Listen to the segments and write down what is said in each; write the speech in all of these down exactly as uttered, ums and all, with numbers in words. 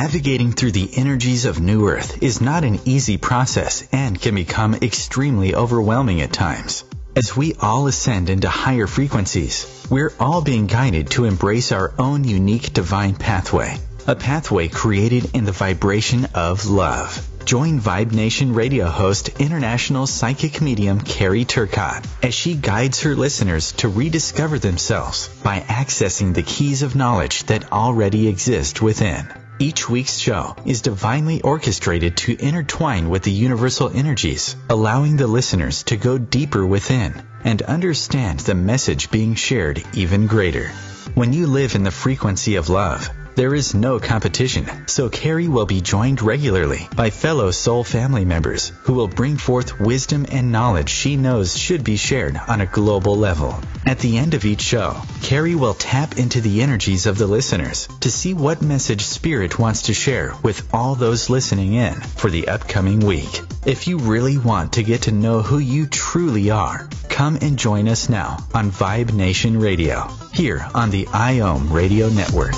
Navigating through the energies of New Earth is not an easy process and can become extremely overwhelming at times. As we all ascend into higher frequencies, we're all being guided to embrace our own unique divine pathway, a pathway created in the vibration of love. Join Vibe Nation radio host, international psychic medium Carrie Turcotte, as she guides her listeners to rediscover themselves by accessing the keys of knowledge that already exist within. Each week's show is divinely orchestrated to intertwine with the universal energies, allowing the listeners to go deeper within and understand the message being shared even greater. When you live in the frequency of love, there is no competition, so Carrie will be joined regularly by fellow soul family members who will bring forth wisdom and knowledge she knows should be shared on a global level. At the end of each show, Carrie will tap into the energies of the listeners to see what message Spirit wants to share with all those listening in for the upcoming week. If you really want to get to know who you truly are, come and join us now on Vibe Nation Radio, here on the I O M Radio Network.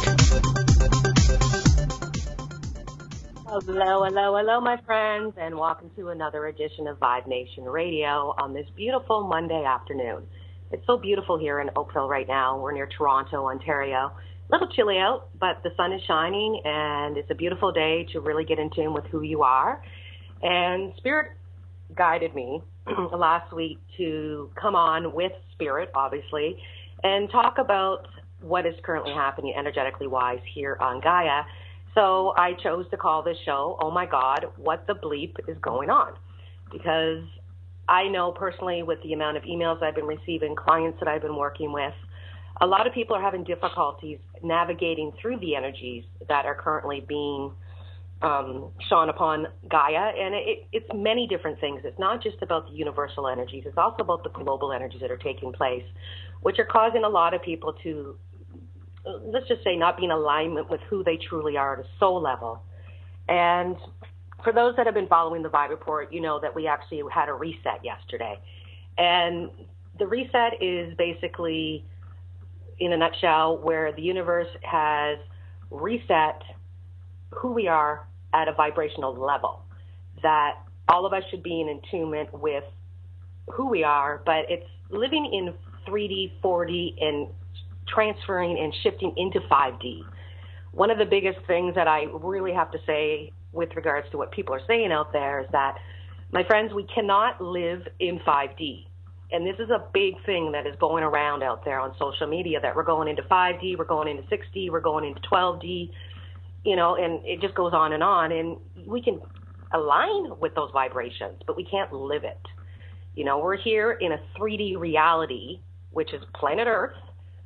Hello, hello, hello, my friends, and welcome to another edition of Vibe Nation Radio on this beautiful Monday afternoon. It's so beautiful here in Oakville right now. We're near Toronto, Ontario. A little chilly out, but the sun is shining, and it's a beautiful day to really get in tune with who you are. And Spirit guided me last week to come on with Spirit, obviously, and talk about what is currently happening energetically wise here on Gaia. So I chose to call this show, Oh My God, What the Bleep is Going On? Because I know personally with the amount of emails I've been receiving, clients that I've been working with, a lot of people are having difficulties navigating through the energies that are currently being um, shone upon Gaia. And it, it's many different things. It's not just about the universal energies. It's also about the global energies that are taking place, which are causing a lot of people to, let's just say, not be in alignment with who they truly are at a soul level. And for those that have been following the Vibe Report, you know that we actually had a reset yesterday. And the reset is basically, in a nutshell, where the universe has reset who we are at a vibrational level, that all of us should be in attunement with who we are, but it's living in three D, four D, and transferring and shifting into five D. One of the biggest things that I really have to say with regards to what people are saying out there is that, my friends, we cannot live in five D. And this is a big thing that is going around out there on social media, that we're going into five D, we're going into six D, we're going into twelve D, you know, and it just goes on and on. And we can align with those vibrations, but we can't live it. You know, we're here in a three D reality, which is planet Earth.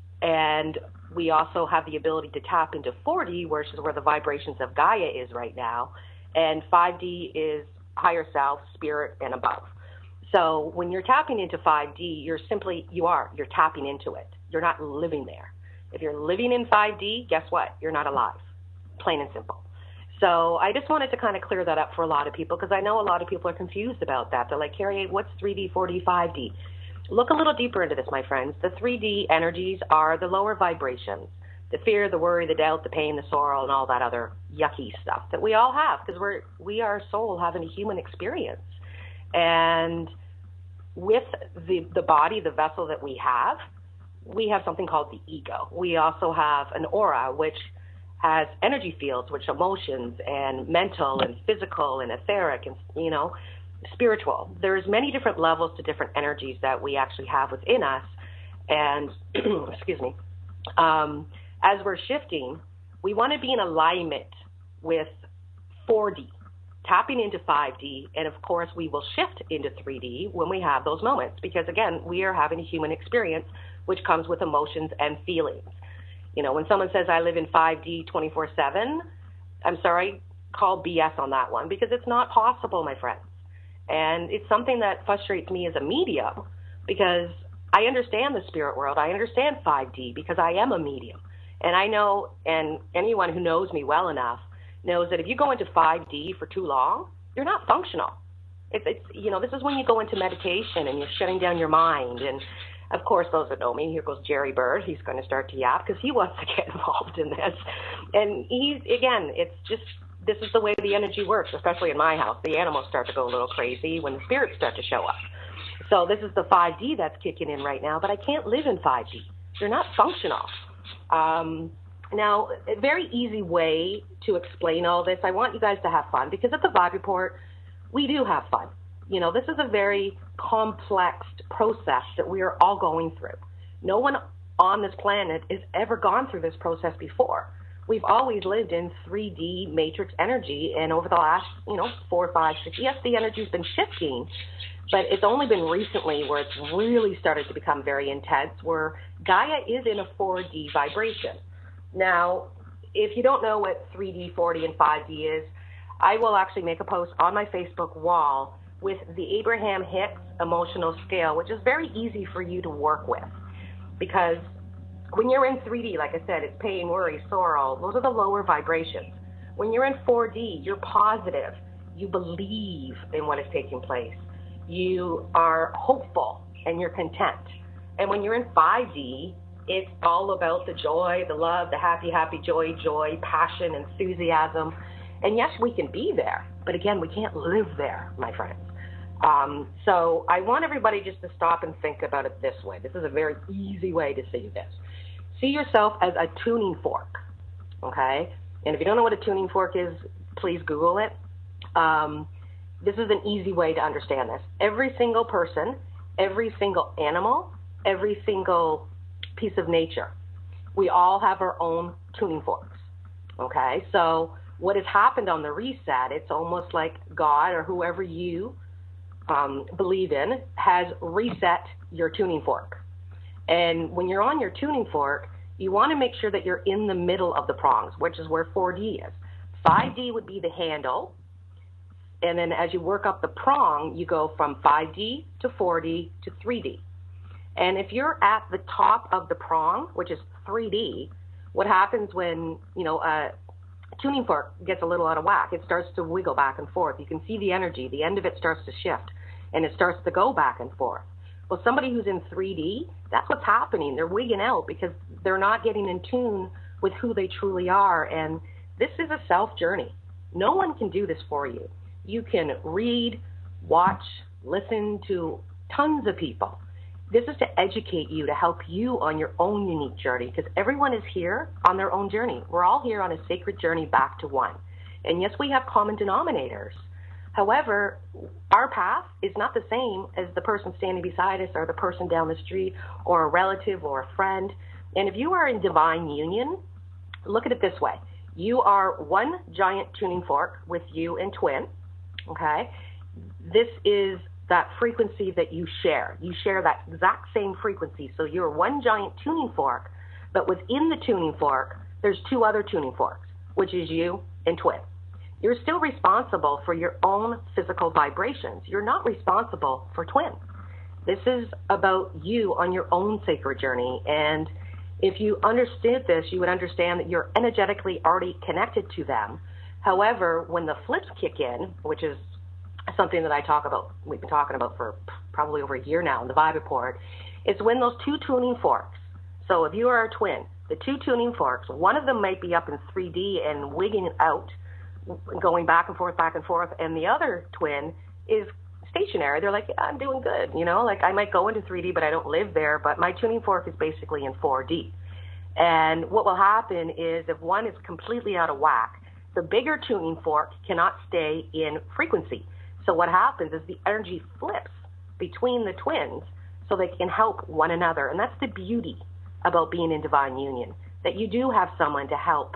And we also have the ability to tap into four D, which is where the vibrations of Gaia is right now. And five D is higher self, spirit, and above. So when you're tapping into five D, you're simply, you are, you're tapping into it. You're not living there. If you're living in five D, guess what? You're not alive, plain and simple. So I just wanted to kind of clear that up for a lot of people, because I know a lot of people are confused about that. They're like, Carrie, what's three D, four D, five D? Look a little deeper into this, my friends. The three D energies are the lower vibrations, the fear, the worry, the doubt, the pain, the sorrow, and all that other yucky stuff that we all have, because we're we are soul having a human experience. And with the the body, the vessel that we have, we have something called the ego. We also have an aura, which has energy fields, which emotions and mental and physical and etheric and, you know, spiritual. There's many different levels to different energies that we actually have within us. And, excuse me, um, as we're shifting, we want to be in alignment with four D, tapping into five D, and of course we will shift into three D when we have those moments, because again, we are having a human experience, which comes with emotions and feelings. You know, when someone says I live in five D twenty-four seven, I'm sorry, call B S on that one, because it's not possible, my friends. And it's something that frustrates me as a medium, because I understand the spirit world. I understand five D because I am a medium. And I know, and anyone who knows me well enough knows that if you go into five D for too long, you're not functional. If it's, you know, this is when you go into meditation and you're shutting down your mind. And Of course, those that know me, here goes Jerry Bird. He's going to start to yap because he wants to get involved in this. And he's, again, it's just, this is the way the energy works, especially in my house. The animals start to go a little crazy when the spirits start to show up. So this is the five D that's kicking in right now, but I can't live in five D. They're not functional. Um, now, a very easy way to explain all this, I want you guys to have fun, because at the Vibe Report, we do have fun. You know, this is a very complex process that we are all going through. No one on this planet has ever gone through this process before. We've always lived in three D matrix energy, and over the last, you know, four, five, six, yes, the energy's been shifting, but it's only been recently where it's really started to become very intense, where Gaia is in a four D vibration. Now, if you don't know what three D, four D, and five D is, I will actually make a post on my Facebook wall with the Abraham Hicks emotional scale, which is very easy for you to work with, because when you're in three D, like I said, it's pain, worry, sorrow. Those are the lower vibrations. When you're in four D, you're positive. You believe in what is taking place. You are hopeful and you're content. And when you're in five D, it's all about the joy, the love, the happy, happy, joy, joy, passion, enthusiasm. And yes, we can be there, but again, we can't live there, my friends. Um, so I want everybody just to stop and think about it this way. This is a very easy way to see this. See yourself as a tuning fork, okay? And if you don't know what a tuning fork is, please Google it. Um, this is an easy way to understand this. Every single person, every single animal, every single piece of nature, we all have our own tuning forks, okay? So what has happened on the reset, it's almost like God or whoever you um, believe in has reset your tuning fork. And when you're on your tuning fork, you want to make sure that you're in the middle of the prongs, which is where four D is. five D would be the handle. And then as you work up the prong, you go from five D to four D to three D. And if you're at the top of the prong, which is three D, what happens when, you know, a tuning fork gets a little out of whack? It starts to wiggle back and forth. You can see the energy. The end of it starts to shift, and it starts to go back and forth. Well, somebody who's in three D, that's what's happening. They're wigging out because they're not getting in tune with who they truly are. And this is a self journey. No one can do this for you. You can read, watch, listen to tons of people. This is to educate you, to help you on your own unique journey, because everyone is here on their own journey. We're all here on a sacred journey back to one. And yes, we have common denominators. However, our path is not the same as the person standing beside us or the person down the street or a relative or a friend. And if you are in divine union, look at it this way. You are one giant tuning fork with you and twin, okay? This is that frequency that you share. You share that exact same frequency. So you're one giant tuning fork, but within the tuning fork, there's two other tuning forks, which is you and twin. You're still responsible for your own physical vibrations. You're not responsible for twin. This is about you on your own sacred journey. And if you understood this, you would understand that you're energetically already connected to them. However, when the flips kick in, which is something that I talk about, we've been talking about for probably over a year now in the Vibe Report, it's when those two tuning forks, so if you are a twin, the two tuning forks, one of them might be up in three D and wigging out, going back and forth, back and forth, and the other twin is stationary. They're like, yeah, I'm doing good, you know, like I might go into three D, but I don't live there, but my tuning fork is basically in four D. And what will happen is if one is completely out of whack, the bigger tuning fork cannot stay in frequency. So what happens is the energy flips between the twins so they can help one another. And that's the beauty about being in divine union, that you do have someone to help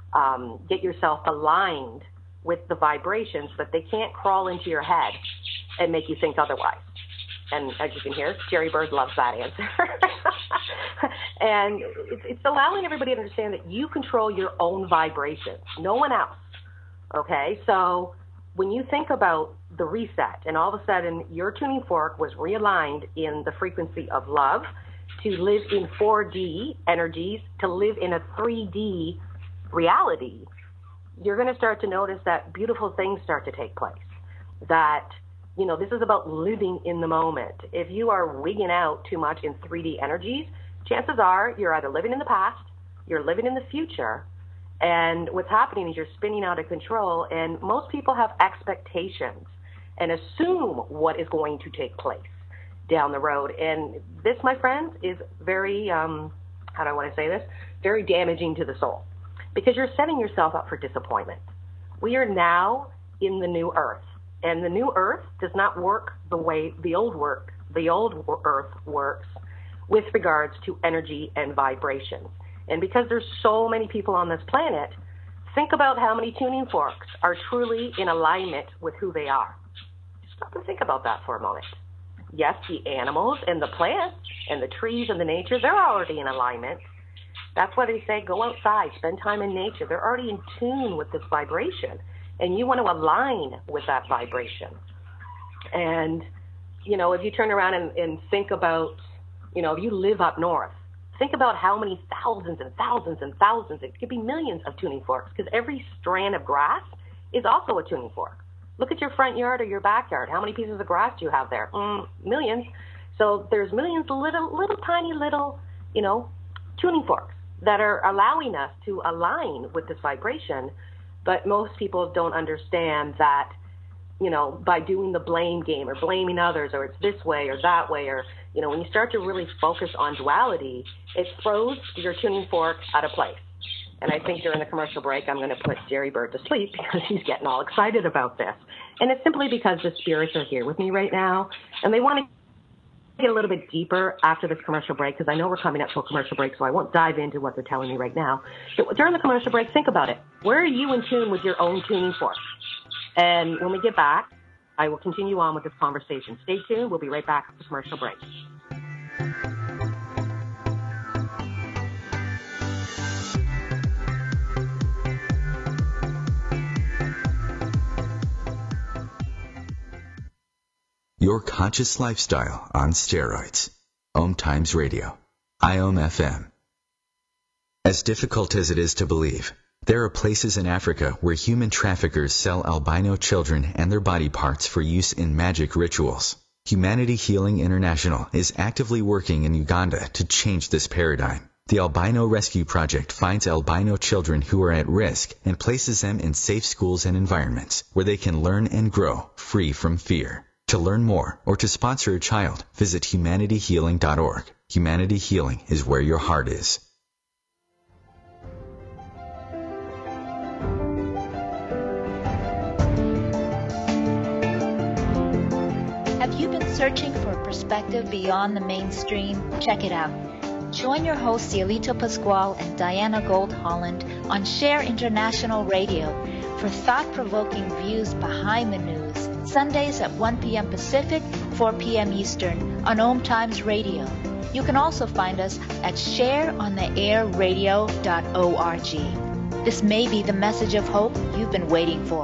um, get yourself aligned with the vibrations, but they can't crawl into your head and make you think otherwise. And as you can hear, Jerry Bird loves that answer. And it's, it's allowing everybody to understand that you control your own vibrations, no one else. Okay, so when you think about the reset and all of a sudden your tuning fork was realigned in the frequency of love to live in four D energies, to live in a three D reality, you're going to start to notice that beautiful things start to take place. That you know, this is about living in the moment. If you are wigging out too much in three D energies, chances are you're either living in the past, you're living in the future, and what's happening is you're spinning out of control, and most people have expectations and assume what is going to take place down the road. And this, my friends, is very, um, how do I want to say this, very damaging to the soul, because you're setting yourself up for disappointment. We are now in the new earth, and the new earth does not work the way the old work, the old earth works with regards to energy and vibrations. And because there's so many people on this planet, think about how many tuning forks are truly in alignment with who they are. Stop and think about that for a moment. Yes, the animals and the plants and the trees and the nature, they're already in alignment. That's why they say go outside, spend time in nature. They're already in tune with this vibration, and you want to align with that vibration. And, you know, if you turn around and, and think about, you know, if you live up north, think about how many thousands and thousands and thousands, it could be millions of tuning forks, because every strand of grass is also a tuning fork. Look at your front yard or your backyard. How many pieces of grass do you have there? Mm, millions. So there's millions of little, little tiny little, you know, tuning forks that are allowing us to align with this vibration. But most people don't understand that, you know, by doing the blame game or blaming others, or it's this way or that way, or, you know, when you start to really focus on duality, it throws your tuning fork out of place. And I think during the commercial break, I'm going to put Jerry Bird to sleep because he's getting all excited about this. And it's simply because the spirits are here with me right now, and they want to get a little bit deeper after this commercial break, because I know we're coming up to a commercial break, so I won't dive into what they're telling me right now. But during the commercial break, think about it. Where are you in tune with your own tuning fork? And when we get back, I will continue on with this conversation. Stay tuned. We'll be right back after the commercial break. Your conscious lifestyle on steroids. Om Times Radio. I O M F M. As difficult as it is to believe, there are places in Africa where human traffickers sell albino children and their body parts for use in magic rituals. Humanity Healing International is actively working in Uganda to change this paradigm. The Albino Rescue Project finds albino children who are at risk and places them in safe schools and environments where they can learn and grow free from fear. To learn more or to sponsor a child, visit humanity healing dot org. Humanity Healing is where your heart is. Have you been searching for a perspective beyond the mainstream? Check it out. Join your hosts Cielito Pascual and Diana Gold Holland on Share International Radio for thought-provoking views behind the news, Sundays at one p.m. Pacific, four p.m. Eastern on Om Times Radio. You can also find us at share on the air radio dot org. This may be the message of hope you've been waiting for.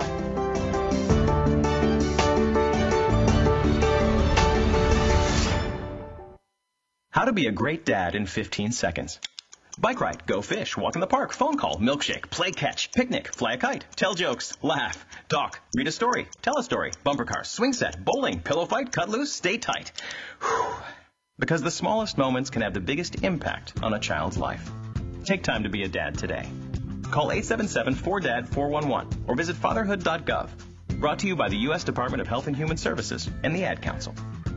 How to be a great dad in fifteen seconds. Bike ride, go fish, walk in the park, phone call, milkshake, play catch, picnic, fly a kite, tell jokes, laugh, talk, read a story, tell a story, bumper car, swing set, bowling, pillow fight, cut loose, stay tight. Whew. Because the smallest moments can have the biggest impact on a child's life. Take time to be a dad today. Call eight seven seven, four D A D, four one one or visit fatherhood dot gov. Brought to you by the U S Department of Health and Human Services and the Ad Council.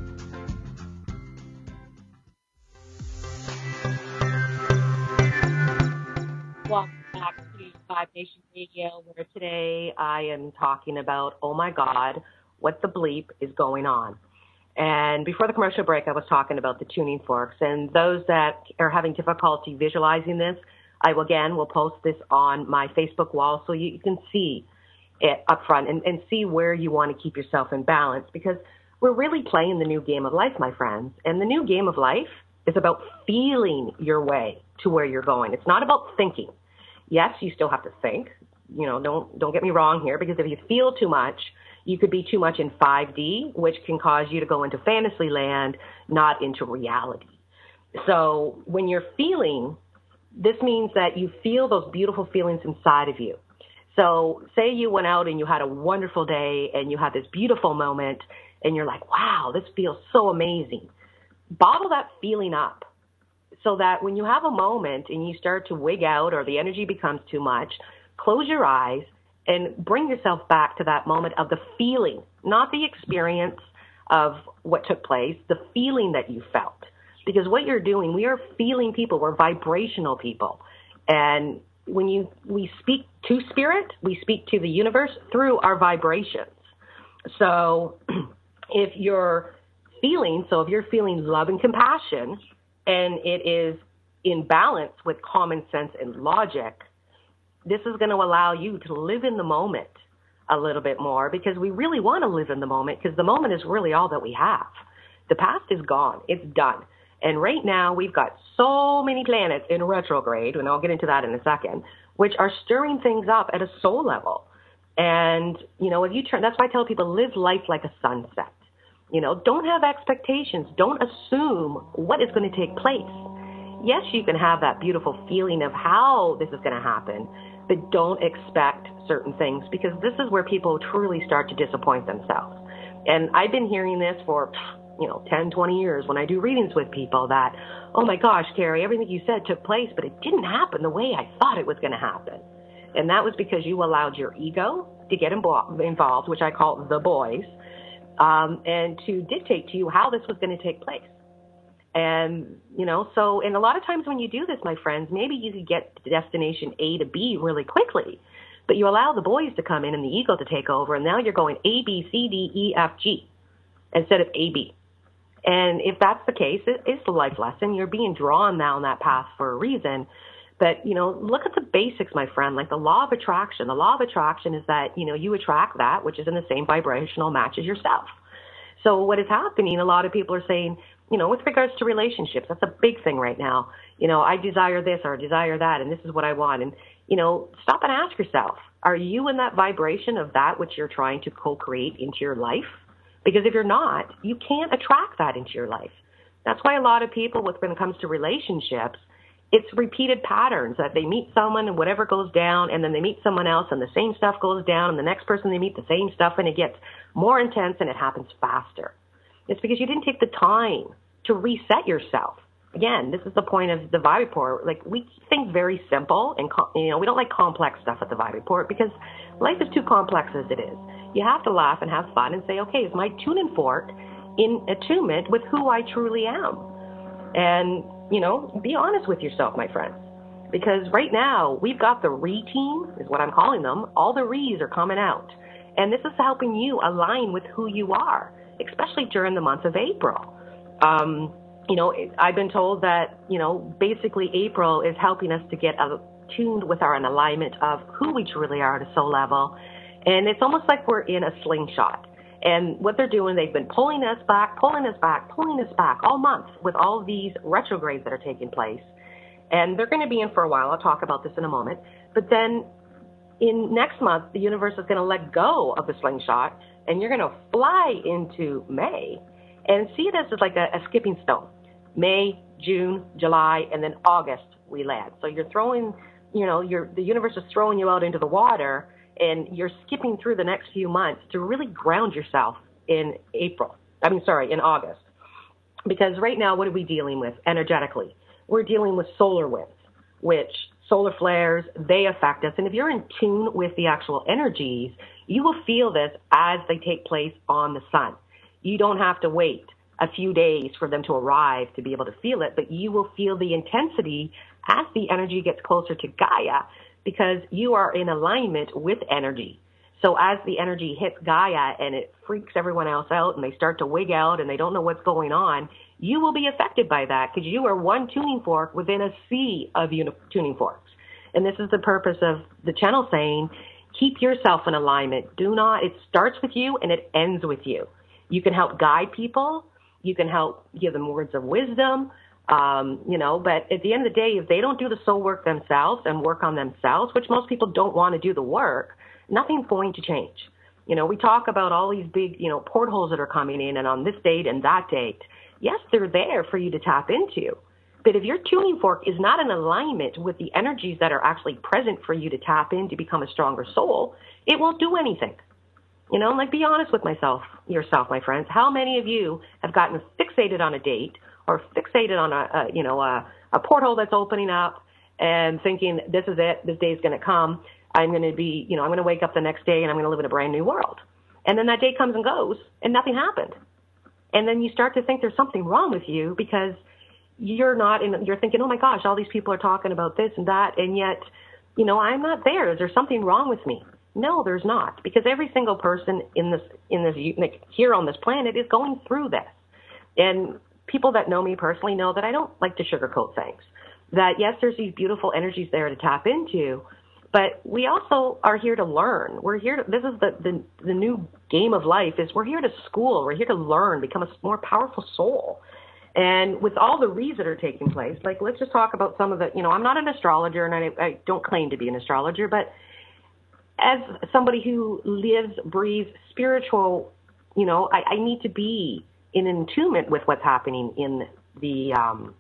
Welcome back to Vibe Nation Radio, where today I am talking about, oh my God, what the bleep is going on. And before the commercial break, I was talking about the tuning forks. And those that are having difficulty visualizing this, I will, again will post this on my Facebook wall so you, you can see it up front and, and see where you want to keep yourself in balance, because we're really playing the new game of life, my friends. And the new game of life is about feeling your way to where you're going. It's not about thinking. Yes, you still have to think. You know, don't don't get me wrong here, because if you feel too much, you could be too much in five D, which can cause you to go into fantasy land, not into reality. So when you're feeling, this means that you feel those beautiful feelings inside of you. So say you went out and you had a wonderful day and you had this beautiful moment and you're like, wow, this feels so amazing. Bottle that feeling up so that when you have a moment and you start to wig out or the energy becomes too much, close your eyes and bring yourself back to that moment of the feeling, not the experience of what took place, the feeling that you felt. Because what you're doing, we are feeling people, we're vibrational people. And when you we speak to spirit, we speak to the universe through our vibrations. So if you're feeling, so if you're feeling love and compassion, and it is in balance with common sense and logic, this is going to allow you to live in the moment a little bit more, because we really want to live in the moment, because the moment is really all that we have. The past is gone. It's done. And right now we've got so many planets in retrograde, and I'll get into that in a second, which are stirring things up at a soul level. And, you know, if you turn, that's why I tell people, live life like a sunset. You know, don't have expectations. Don't assume what is going to take place. Yes, you can have that beautiful feeling of how this is going to happen, but don't expect certain things, because this is where people truly start to disappoint themselves. And I've been hearing this for, you know, ten, twenty years when I do readings with people that, oh my gosh, Carrie, everything you said took place, but it didn't happen the way I thought it was going to happen. And that was because you allowed your ego to get involved, which I call the boys, um, and to dictate to you how this was going to take place. And, you know, so, and a lot of times when you do this, my friends, maybe you could get to destination A to B really quickly, but you allow the boys to come in and the ego to take over, and now you're going A, B, C, D, E, F, G instead of A, B. And if that's the case, it is the life lesson. You're being drawn down that path for a reason. But, you know, look at the basics, my friend, like the law of attraction. The law of attraction is that, you know, you attract that which is in the same vibrational match as yourself. So what is happening, a lot of people are saying, you know, with regards to relationships, that's a big thing right now. You know, I desire this or desire that, and this is what I want. And, you know, stop and ask yourself, are you in that vibration of that which you're trying to co-create into your life? Because if you're not, you can't attract that into your life. That's why a lot of people, with when it comes to relationships, it's repeated patterns that they meet someone and whatever goes down, and then they meet someone else and the same stuff goes down, and the next person they meet the same stuff, and it gets more intense and it happens faster. It's because you didn't take the time to reset yourself. Again, this is the point of the Vibe Report. Like, we think very simple, and, you know, we don't like complex stuff at the Vibe Report because life is too complex as it is. You have to laugh and have fun and say, okay, is my tuning fork in attunement with who I truly am? And, you know, be honest with yourself, my friends, because right now we've got the Re team, is what I'm calling them. All the Re's are coming out, and this is helping you align with who you are, especially during the month of April. Um, you know, I've been told that, you know, basically April is helping us to get attuned with our in alignment of who we truly are at a soul level. And it's almost like we're in a slingshot. And what they're doing, they've been pulling us back, pulling us back, pulling us back all month with all these retrogrades that are taking place. And they're going to be in for a while. I'll talk about this in a moment. But then in next month, the universe is going to let go of the slingshot, and you're going to fly into May and see it as like a, a skipping stone. May, June, July, and then August we land. So you're throwing, you know, you're, the universe is throwing you out into the water, and you're skipping through the next few months to really ground yourself in April. I mean, sorry, in August. Because right now, what are we dealing with energetically? We're dealing with solar winds, which solar flares, they affect us. And if you're in tune with the actual energies, you will feel this as they take place on the sun. You don't have to wait a few days for them to arrive to be able to feel it, but you will feel the intensity as the energy gets closer to Gaia, because you are in alignment with energy. So as the energy hits Gaia and it freaks everyone else out and they start to wig out and they don't know what's going on, you will be affected by that because you are one tuning fork within a sea of uni- tuning forks. And this is the purpose of the channel saying, keep yourself in alignment. Do not, it starts with you and it ends with you. You can help guide people. You can help give them words of wisdom. Um, you know, but at the end of the day, if they don't do the soul work themselves and work on themselves, which most people don't want to do the work, nothing's going to change. You know, we talk about all these big, you know, portholes that are coming in and on this date and that date. Yes, they're there for you to tap into. But if your tuning fork is not in alignment with the energies that are actually present for you to tap in to become a stronger soul, it won't do anything. You know, like, be honest with myself, yourself, my friends. How many of you have gotten fixated on a date or fixated on a, a you know, a, a porthole that's opening up and thinking, this is it, this day's going to come. I'm going to be, you know, I'm going to wake up the next day and I'm going to live in a brand new world. And then that day comes and goes and nothing happened. And then you start to think there's something wrong with you because you're not in, you're thinking, oh my gosh, all these people are talking about this and that. And yet, you know, I'm not there. Is there something wrong with me? No, there's not, because every single person in this, in this, like, here on this planet is going through this. And people that know me personally know that I don't like to sugarcoat things. That yes, there's these beautiful energies there to tap into, but we also are here to learn. We're here to, this is the, the, the new game of life is we're here to school. We're here to learn, become a more powerful soul. And with all the reads that are taking place, like, let's just talk about some of the, you know, I'm not an astrologer and I, I don't claim to be an astrologer, but as somebody who lives, breathes spiritual, you know, I, I need to be in attunement with what's happening in the, um,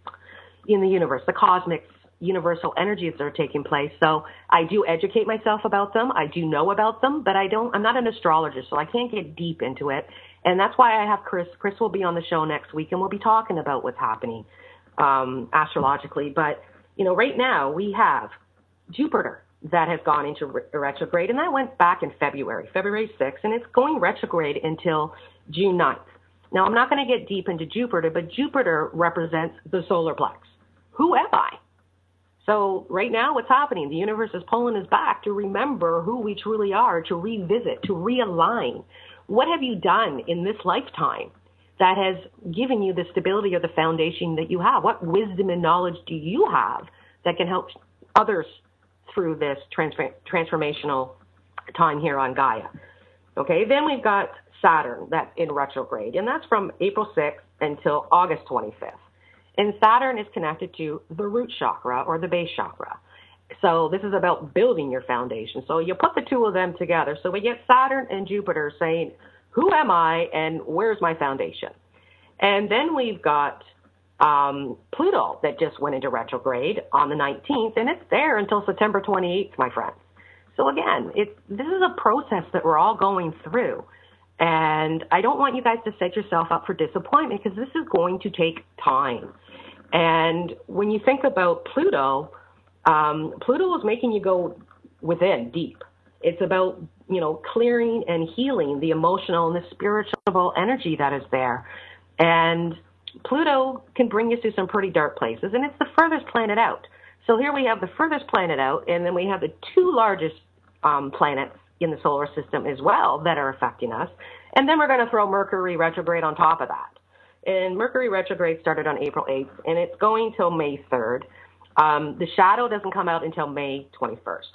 in the universe, the cosmic universal energies that are taking place. So I do educate myself about them. I do know about them, but I don't, I'm not an astrologer, so I can't get deep into it. And that's why I have Chris. Chris will be on the show next week and we'll be talking about what's happening, um, astrologically. But, you know, right now we have Jupiter that has gone into re- retrograde, and that went back in February, February sixth, and it's going retrograde until June ninth. Now, I'm not going to get deep into Jupiter, but Jupiter represents the solar plex. Who am I? So right now what's happening, the universe is pulling us back to remember who we truly are, to revisit, to realign. What have you done in this lifetime that has given you the stability or the foundation that you have? What wisdom and knowledge do you have that can help others through this transfer- transformational time here on Gaia? Okay, then we've got Saturn that's in retrograde, and that's from April sixth until August twenty-fifth. And Saturn is connected to the root chakra or the base chakra. So this is about building your foundation. So you put the two of them together. So we get Saturn and Jupiter saying, who am I and where's my foundation? And then we've got um, Pluto that just went into retrograde on the nineteenth, and it's there until September twenty-eighth, my friends. So again, it, this is a process that we're all going through. And I don't want you guys to set yourself up for disappointment because this is going to take time. And when you think about Pluto, um, Pluto is making you go within, deep. It's about, you know, clearing and healing the emotional and the spiritual energy that is there. And Pluto can bring you to some pretty dark places, and it's the furthest planet out. So here we have the furthest planet out, and then we have the two largest um, planets in the solar system as well that are affecting us. And then we're going to throw Mercury retrograde on top of that. And Mercury retrograde started on April eighth, and it's going till May third. Um, the shadow doesn't come out until May twenty-first.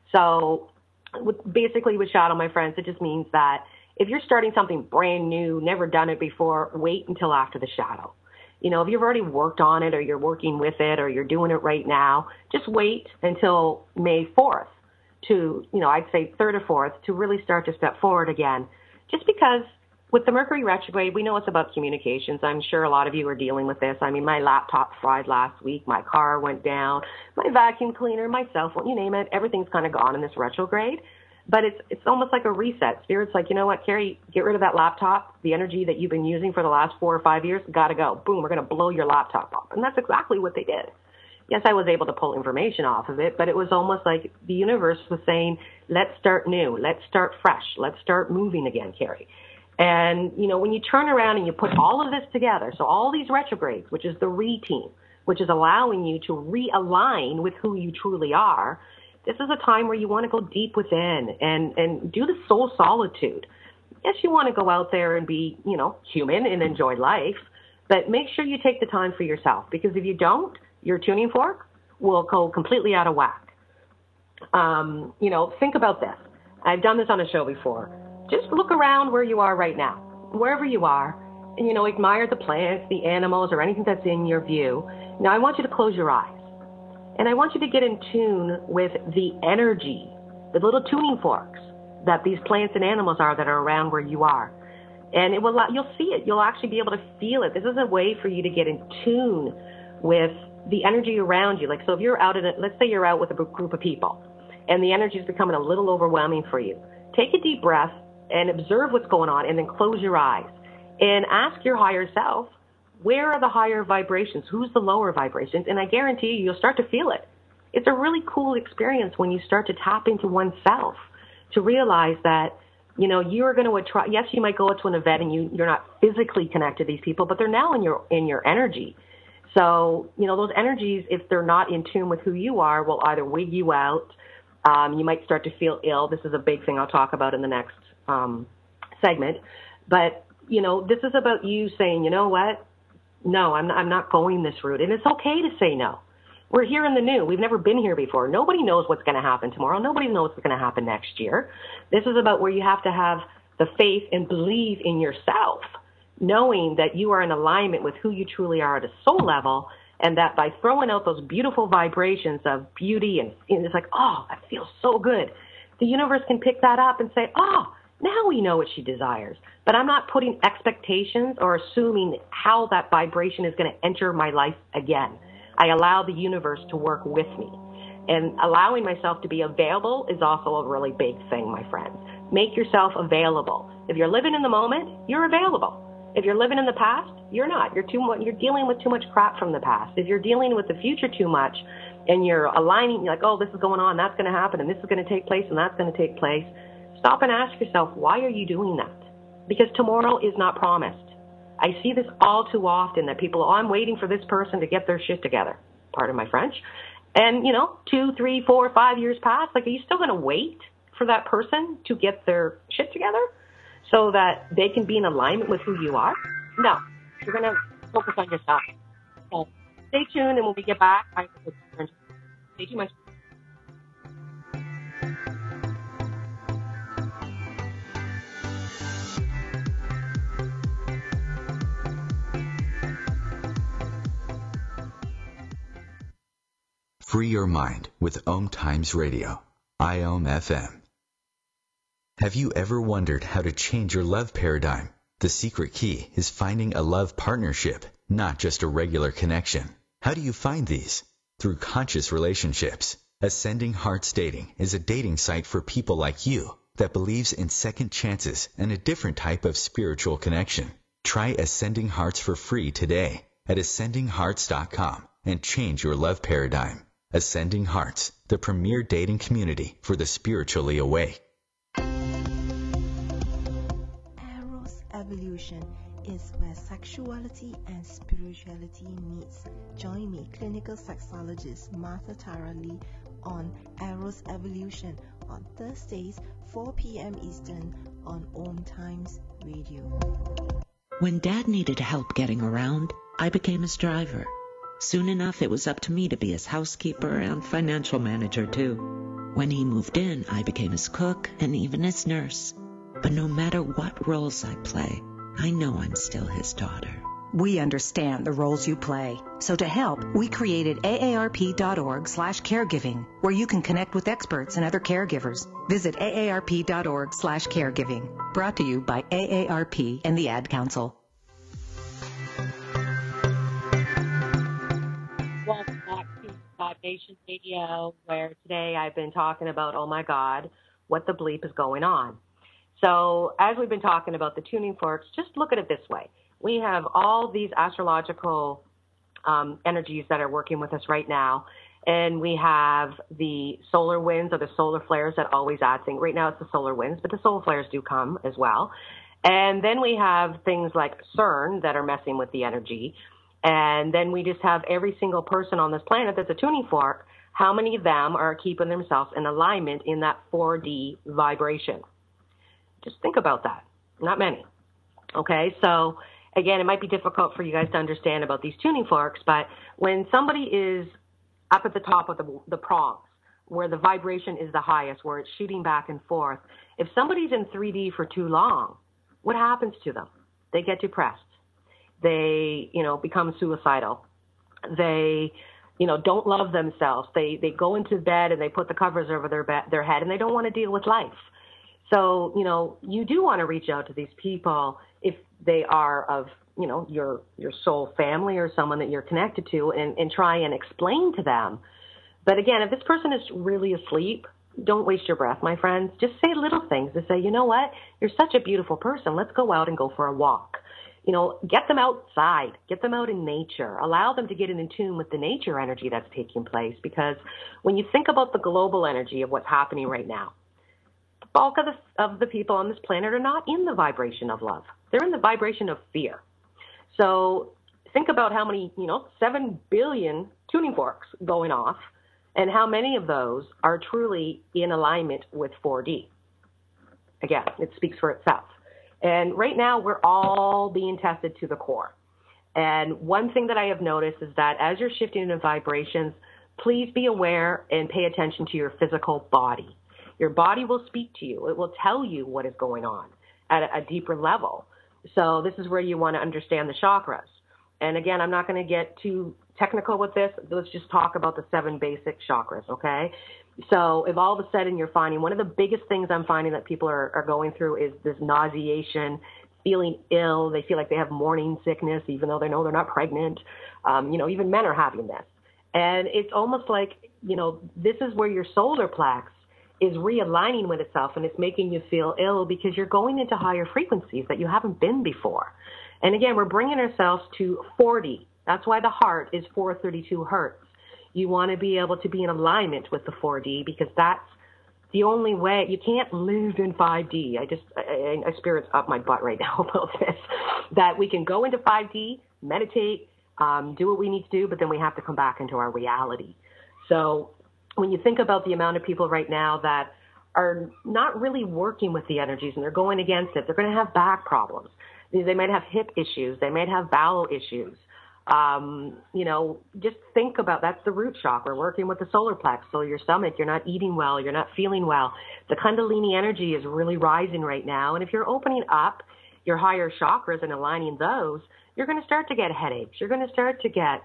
So with, basically with shadow, my friends, it just means that if you're starting something brand new, never done it before, wait until after the shadow. You know, if you've already worked on it or you're working with it or you're doing it right now, just wait until May fourth to, you know, I'd say third or fourth to really start to step forward again. Just because with the Mercury retrograde, we know it's about communications. I'm sure a lot of you are dealing with this. I mean, my laptop fried last week. My car went down. My vacuum cleaner, my cell phone, you name it. Everything's kind of gone in this retrograde. But it's it's almost like a reset. Spirit's like, you know what, Carrie, get rid of that laptop. The energy that you've been using for the last four or five years, got to go. Boom, we're going to blow your laptop up. And that's exactly what they did. Yes, I was able to pull information off of it, but it was almost like the universe was saying, let's start new. Let's start fresh. Let's start moving again, Carrie. And, you know, when you turn around and you put all of this together, so all these retrogrades, which is the re-team, which is allowing you to realign with who you truly are, this is a time where you want to go deep within and, and do the soul solitude. Yes, you want to go out there and be, you know, human and enjoy life, but make sure you take the time for yourself, because if you don't, your tuning fork will go completely out of whack. Um, you know, think about this. I've done this on a show before. Just look around where you are right now, wherever you are, and, you know, admire the plants, the animals, or anything that's in your view. Now, I want you to close your eyes, and I want you to get in tune with the energy, the little tuning forks that these plants and animals are that are around where you are. And it will, you'll see it. You'll actually be able to feel it. This is a way for you to get in tune with the energy around you. Like, so if you're out in it, let's say you're out with a group of people, and the energy is becoming a little overwhelming for you. Take a deep breath and observe what's going on, and then close your eyes and ask your higher self, where are the higher vibrations? Who's the lower vibrations? And I guarantee you, you'll start to feel it. It's a really cool experience when you start to tap into oneself to realize that, you know, you're going to attract, yes, you might go to an event and you, you're not physically connected to these people, but they're now in your, in your energy. So, you know, those energies, if they're not in tune with who you are, will either wig you out. Um, you might start to feel ill. This is a big thing I'll talk about in the next um, segment. But, you know, this is about you saying, you know what? No, I'm not, I'm not going this route. And it's okay to say no. We're here in the new. We've never been here before. Nobody knows what's going to happen tomorrow. Nobody knows what's going to happen next year. This is about where you have to have the faith and believe in yourself, knowing that you are in alignment with who you truly are at a soul level, and that by throwing out those beautiful vibrations of beauty and, and it's like, oh, that feels so good, the universe can pick that up and say, oh, now we know what she desires. But I'm not putting expectations or assuming how that vibration is going to enter my life again. I allow the universe to work with me. And allowing myself to be available is also a really big thing, my friends. Make yourself available. If you're living in the moment, you're available. If you're living in the past, you're not. You're too much, you're dealing with too much crap from the past. If you're dealing with the future too much and you're aligning, you're like, oh, this is going on, that's going to happen, and this is going to take place, and that's going to take place, stop and ask yourself, why are you doing that? Because tomorrow is not promised. I see this all too often that people, oh, I'm waiting for this person to get their shit together. Pardon my French. And, you know, two, three, four, five years pass. Like, are you still going to wait for that person to get their shit together so that they can be in alignment with who you are? No. You're going to focus on yourself. So stay tuned, and when we get back, I will stay tuned. Free your mind with Om Times Radio, I O M F M. Have you ever wondered how to change your love paradigm? The secret key is finding a love partnership, not just a regular connection. How do you find these? Through conscious relationships. Ascending Hearts Dating is a dating site for people like you that believes in second chances and a different type of spiritual connection. Try Ascending Hearts for free today at ascending hearts dot com and change your love paradigm. Ascending Hearts, the premier dating community for the spiritually awake. Eros Evolution is where sexuality and spirituality meets. Join me, clinical sexologist Martha Tara Lee, on Eros Evolution on Thursdays, four p.m. Eastern on Om Times Radio. When Dad needed help getting around, I became his driver. Soon enough, it was up to me to be his housekeeper and financial manager, too. When he moved in, I became his cook and even his nurse. But no matter what roles I play, I know I'm still his daughter. We understand the roles you play. So to help, we created A A R P dot org slash caregiving, where you can connect with experts and other caregivers. Visit A A R P dot org slash caregiving. Brought to you by A A R P and the Ad Council. Welcome back to Vibe Nation Radio, where today I've been talking about, oh my God, what the bleep is going on. So as we've been talking about the tuning forks, just look at it this way. We have all these astrological um, energies that are working with us right now, and we have the solar winds or the solar flares that always add things. Right now it's the solar winds, but the solar flares do come as well. And then we have things like CERN that are messing with the energy. And then we just have every single person on this planet that's a tuning fork. How many of them are keeping themselves in alignment in that four D vibration? Just think about that. Not many. Okay, so again, it might be difficult for you guys to understand about these tuning forks, but when somebody is up at the top of the, the prongs, where the vibration is the highest, where it's shooting back and forth, if somebody's in three D for too long, what happens to them? They get depressed. They, you know, become suicidal. They, you know, don't love themselves. They they go into bed and they put the covers over their be- their head, and they don't want to deal with life. So, you know, you do want to reach out to these people if they are of, you know, your your soul family or someone that you're connected to, and, and try and explain to them. But again, if this person is really asleep, don't waste your breath, my friends. Just say little things to say, you know what? You're such a beautiful person. Let's go out and go for a walk. You know, get them outside, get them out in nature, allow them to get in tune with the nature energy that's taking place. Because when you think about the global energy of what's happening right now, the bulk of the, of the people on this planet are not in the vibration of love. They're in the vibration of fear. So think about how many, you know, seven billion tuning forks going off, and how many of those are truly in alignment with four D. Again, it speaks for itself. And right now, we're all being tested to the core. And one thing that I have noticed is that as you're shifting into vibrations, please be aware and pay attention to your physical body. Your body will speak to you. It will tell you what is going on at a, a deeper level. So this is where you want to understand the chakras. And again, I'm not going to get too technical with this. Let's just talk about the seven basic chakras, okay? So if all of a sudden you're finding, one of the biggest things I'm finding that people are, are going through is this nauseation, feeling ill. They feel like they have morning sickness, even though they know they're not pregnant. Um, you know, even men are having this. And it's almost like, you know, this is where your solar plex is realigning with itself, and it's making you feel ill because you're going into higher frequencies that you haven't been before. And again, we're bringing ourselves to forty. That's why the heart is four thirty-two hertz. You want to be able to be in alignment with the four D, because that's the only way. You can't live in five D. I just, I, I spirit's up my butt right now about this, that we can go into five D, meditate, um, do what we need to do, but then we have to come back into our reality. So when you think about the amount of people right now that are not really working with the energies and they're going against it, they're going to have back problems. They might have hip issues. They might have bowel issues. Um, you know, just think about, that's the root chakra, working with the solar plex. So your stomach, you're not eating well, you're not feeling well. The Kundalini energy is really rising right now. And if you're opening up your higher chakras and aligning those, you're going to start to get headaches. You're going to start to get,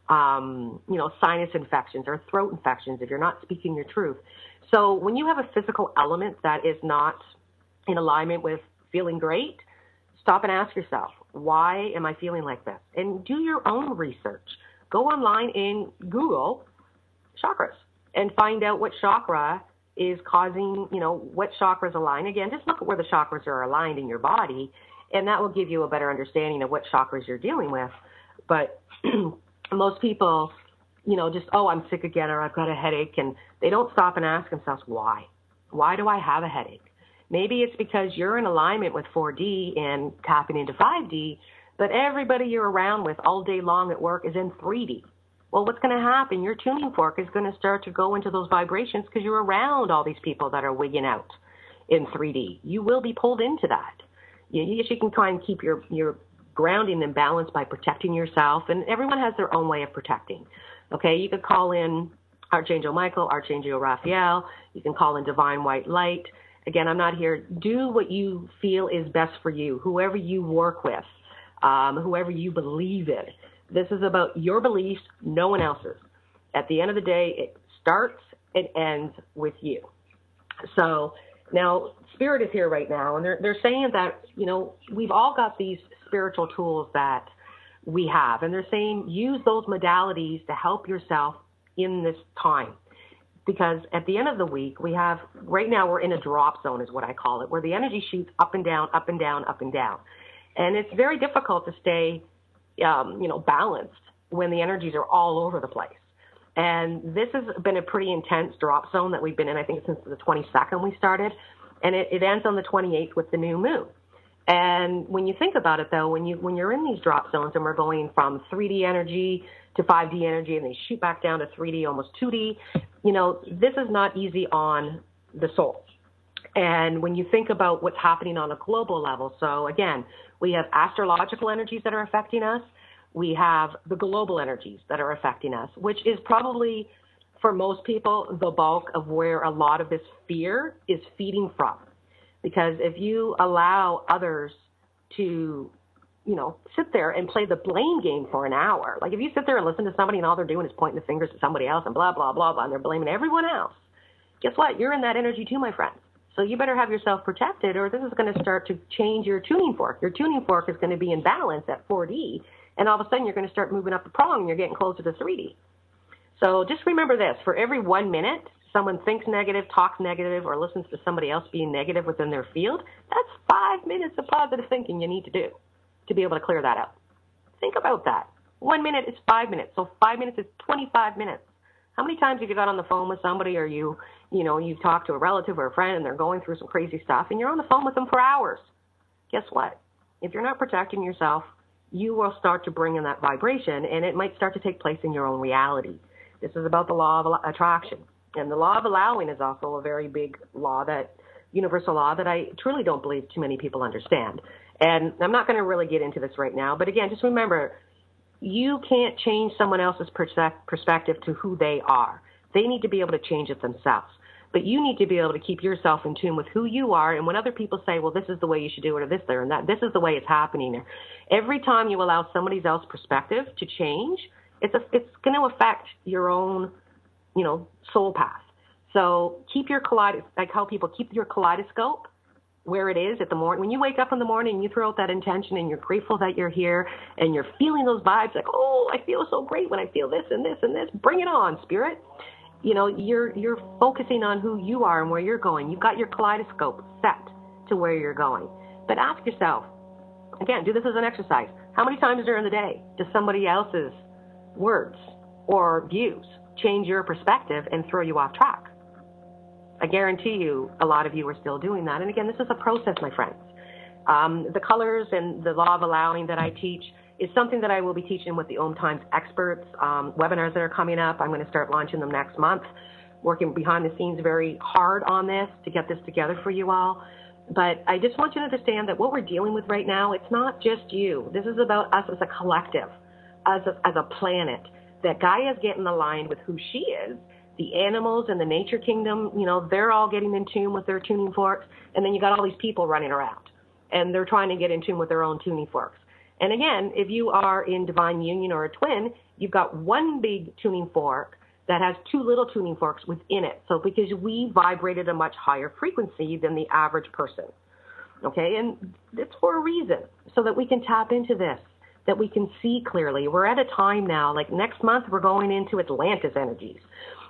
um, you know, sinus infections or throat infections if you're not speaking your truth. So when you have a physical element that is not in alignment with feeling great, stop and ask yourself, why am I feeling like this? And do your own research. Go online and Google chakras and find out what chakra is causing, you know, what chakras align. Again, just look at where the chakras are aligned in your body, and that will give you a better understanding of what chakras you're dealing with. But most people, you know, just, oh, I'm sick again, or I've got a headache, and they don't stop and ask themselves, why? Why do I have a headache? Maybe it's because you're in alignment with four D and tapping into five D, but everybody you're around with all day long at work is in three D. Well, what's going to happen? Your tuning fork is going to start to go into those vibrations because you're around all these people that are wigging out in three D. You will be pulled into that. You, you, you can try and keep your, your grounding and balance by protecting yourself, and everyone has their own way of protecting. Okay, you could call in Archangel Michael, Archangel Raphael. You can call in Divine White Light. Again, I'm not here. Do what you feel is best for you, whoever you work with, um, whoever you believe in. This is about your beliefs, no one else's. At the end of the day, it starts and ends with you. So now Spirit is here right now, and they're, they're saying that, you know, we've all got these spiritual tools that we have, and they're saying use those modalities to help yourself in this time. Because at the end of the week, we have, right now we're in a drop zone is what I call it, where the energy shoots up and down, up and down, up and down. And it's very difficult to stay, um, you know, balanced when the energies are all over the place. And this has been a pretty intense drop zone that we've been in, I think, since the twenty-second we started. And it, it ends on the twenty-eighth with the new moon. And when you think about it, though, when, you, when you're in these drop zones and we're going from three D energy to five D energy, and they shoot back down to three D, almost two D, you know, this is not easy on the soul. And when you think about what's happening on a global level, so again, we have astrological energies that are affecting us. We have the global energies that are affecting us, which is probably, for most people, the bulk of where a lot of this fear is feeding from. Because if you allow others to, you know, sit there and play the blame game for an hour, like if you sit there and listen to somebody and all they're doing is pointing the fingers at somebody else and blah, blah, blah, blah, and they're blaming everyone else, guess what? You're in that energy too, my friend. So you better have yourself protected, or this is going to start to change your tuning fork. Your tuning fork is going to be in balance at four D, and all of a sudden you're going to start moving up the prong and you're getting closer to three D. So just remember this, for every one minute someone thinks negative, talks negative, or listens to somebody else being negative within their field, that's five minutes of positive thinking you need to do to be able to clear that out. Think about that. One minute is five minutes, so five minutes is twenty-five minutes. How many times have you got on the phone with somebody, or you, you know, you talk to a relative or a friend, and they're going through some crazy stuff, and you're on the phone with them for hours? Guess what? If you're not protecting yourself, you will start to bring in that vibration, and it might start to take place in your own reality. This is about the law of attraction. And the law of allowing is also a very big law, that universal law that I truly don't believe too many people understand. And I'm not going to really get into this right now, but again, just remember, you can't change someone else's perspective to who they are. They need to be able to change it themselves. But you need to be able to keep yourself in tune with who you are. And when other people say, well, this is the way you should do it, or this, there, and that, this is the way it's happening. Every time you allow somebody else's perspective to change, it's a, it's going to affect your own, you know, soul path. So keep your kaleidoscope, I tell people, keep your kaleidoscope where it is at the morning. When you wake up in the morning and you throw out that intention and you're grateful that you're here and you're feeling those vibes like, oh, I feel so great when I feel this and this and this. Bring it on, spirit. You know, you're you're focusing on who you are and where you're going. You've got your kaleidoscope set to where you're going. But ask yourself, again, do this as an exercise. How many times during the day does somebody else's words or views change your perspective and throw you off track? I guarantee you a lot of you are still doing that. And again, this is a process, my friends. Um, the colors and the law of allowing that I teach is something that I will be teaching with the Om Times experts, um, webinars that are coming up. I'm going to start launching them next month, working behind the scenes very hard on this to get this together for you all. But I just want you to understand that what we're dealing with right now, it's not just you. This is about us as a collective, as a, as a planet, that Gaia is getting aligned with who she is. The animals and the nature kingdom, you know, they're all getting in tune with their tuning forks. And then you got all these people running around, and they're trying to get in tune with their own tuning forks. And again, if you are in divine union or a twin, you've got one big tuning fork that has two little tuning forks within it. So because we vibrate at a much higher frequency than the average person. Okay, and it's for a reason, so that we can tap into this, that we can see clearly. We're at a time now, like next month, we're going into Atlantis energies.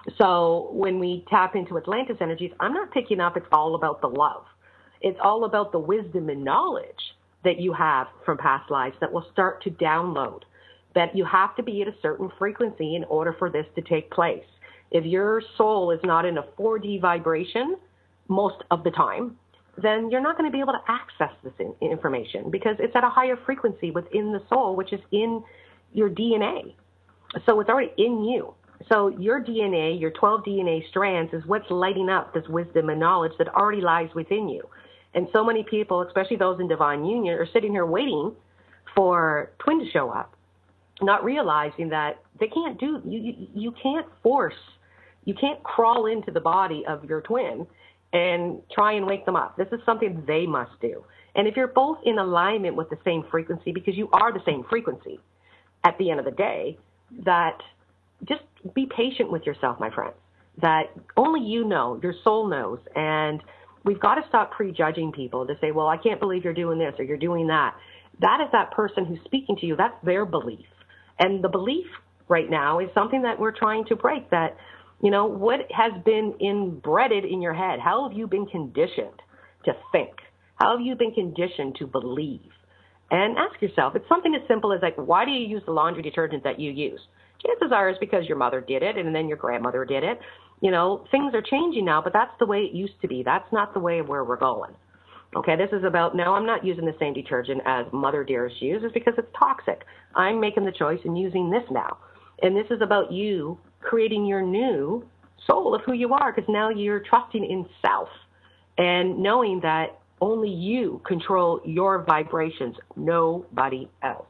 So when we tap into Atlantis energies, I'm not picking up it's all about the love. It's all about the wisdom and knowledge that you have from past lives that will start to download. That you have to be at a certain frequency in order for this to take place. If your soul is not in a four D vibration most of the time, then you're not going to be able to access this in- information because it's at a higher frequency within the soul, which is in your D N A. So it's already in you. So your D N A, your twelve D N A strands, is what's lighting up this wisdom and knowledge that already lies within you. And so many people, especially those in divine union, are sitting here waiting for twin to show up, not realizing that they can't do, you, you, you can't force, you can't crawl into the body of your twin and try and wake them up. This is something they must do. And if you're both in alignment with the same frequency, because you are the same frequency at the end of the day, that just be patient with yourself, my friends, that only you know, your soul knows. And we've got to stop prejudging people to say, well, I can't believe you're doing this or you're doing that. That is that person who's speaking to you. That's their belief. And the belief right now is something that we're trying to break, that, you know, what has been inbred in your head? How have you been conditioned to think? How have you been conditioned to believe? And ask yourself, it's something as simple as like, why do you use the laundry detergent that you use? Chances are it's because your mother did it and then your grandmother did it. You know, things are changing now, but that's the way it used to be. That's not the way where we're going. Okay, this is about, now I'm not using the same detergent as Mother Dearest used. It's because it's toxic. I'm making the choice and using this now. And this is about you creating your new soul of who you are, because now you're trusting in self and knowing that only you control your vibrations, nobody else.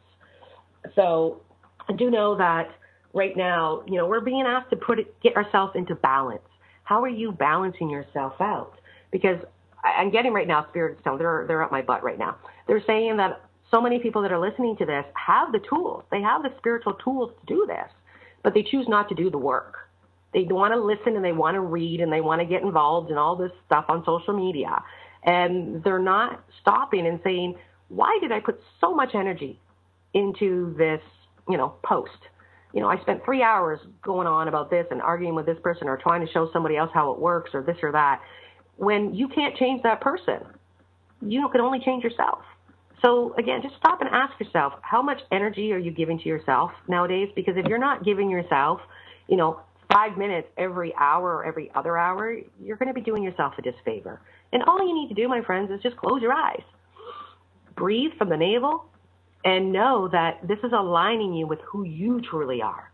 So I do know that right now, you know, we're being asked to put it, get ourselves into balance. How are you balancing yourself out? Because I'm getting right now, spirits, they're, they're up my butt right now. They're saying that so many people that are listening to this have the tools. They have the spiritual tools to do this, but they choose not to do the work. They want to listen and they want to read and they want to get involved in all this stuff on social media. And they're not stopping and saying, why did I put so much energy into this, you know, post? you know, I spent three hours going on about this and arguing with this person or trying to show somebody else how it works or this or that, when you can't change that person. You can only change yourself. So, again, just stop and ask yourself, how much energy are you giving to yourself nowadays? Because if you're not giving yourself, you know, five minutes every hour or every other hour, you're going to be doing yourself a disfavor. And all you need to do, my friends, is just close your eyes. Breathe from the navel and know that this is aligning you with who you truly are.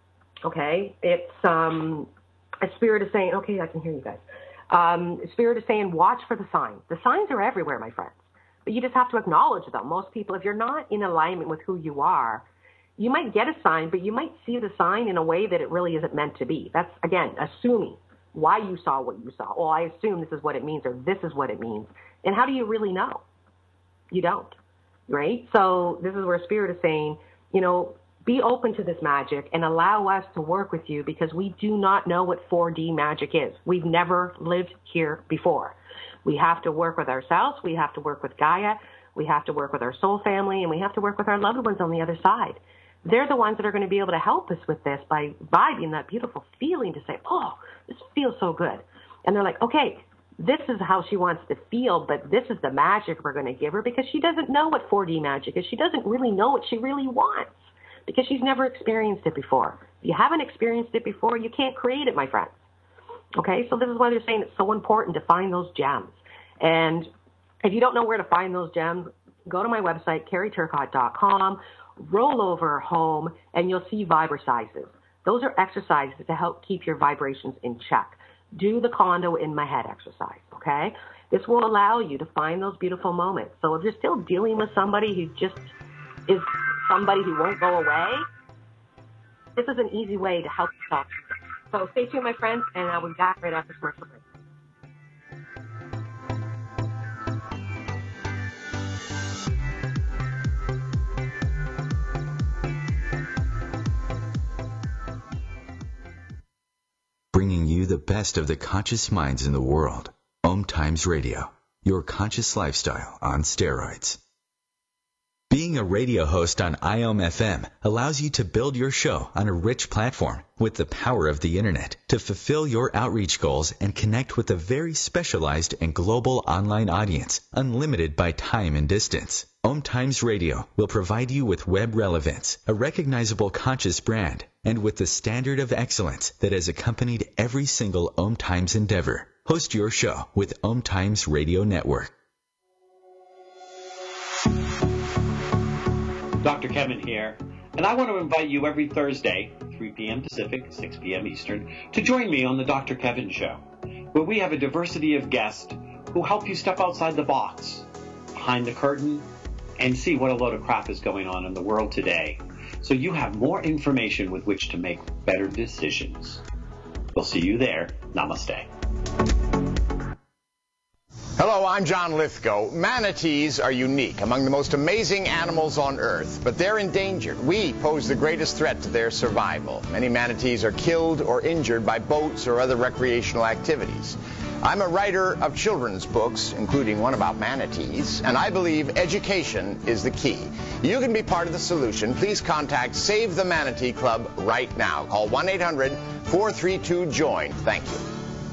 Okay? It's um, a spirit of saying, okay, I can hear you guys. Um, spirit is saying, watch for the signs. The signs are everywhere, my friends, but you just have to acknowledge them. Most people, if you're not in alignment with who you are, you might get a sign, but you might see the sign in a way that it really isn't meant to be. That's, again, assuming why you saw what you saw. Well, I assume this is what it means, or this is what it means. And how do you really know? You don't, right? So this is where spirit is saying, you know, be open to this magic and allow us to work with you, because we do not know what four D magic is. We've never lived here before. We have to work with ourselves. We have to work with Gaia. We have to work with our soul family, and we have to work with our loved ones on the other side. They're the ones that are going to be able to help us with this by vibing that beautiful feeling to say, oh, this feels so good. And they're like, okay, this is how she wants to feel, but this is the magic we're going to give her, because she doesn't know what four D magic is. She doesn't really know what she really wants, because she's never experienced it before. If you haven't experienced it before, you can't create it, my friends. Okay, so this is why they're saying it's so important to find those gems. And if you don't know where to find those gems, go to my website, carrie turcott dot com, roll over home, and you'll see vibra-sizes. Those are exercises to help keep your vibrations in check. Do the condo in my head exercise, okay? This will allow you to find those beautiful moments. So if you're still dealing with somebody who just is somebody who won't go away, this is an easy way to help yourself. So stay tuned, my friends, and I'll be back right after commercial break. Bringing you the best of the conscious minds in the world. Om Times Radio, your conscious lifestyle on steroids. Being a radio host on I O M F M allows you to build your show on a rich platform with the power of the internet to fulfill your outreach goals and connect with a very specialized and global online audience, unlimited by time and distance. Om Times Radio will provide you with web relevance, a recognizable conscious brand, and with the standard of excellence that has accompanied every single Om Times endeavor. Host your show with Om Times Radio Network. Doctor Kevin here, and I want to invite you every Thursday, three p.m. Pacific, six p.m. Eastern, to join me on the Doctor Kevin Show, where we have a diversity of guests who help you step outside the box, behind the curtain, and see what a load of crap is going on in the world today, so you have more information with which to make better decisions. We'll see you there. Namaste. Hello, I'm John Lithgow. Manatees are unique, among the most amazing animals on Earth, but they're endangered. We pose the greatest threat to their survival. Many manatees are killed or injured by boats or other recreational activities. I'm a writer of children's books, including one about manatees, and I believe education is the key. You can be part of the solution. Please contact Save the Manatee Club right now. Call one eight hundred, four three two, join. Thank you.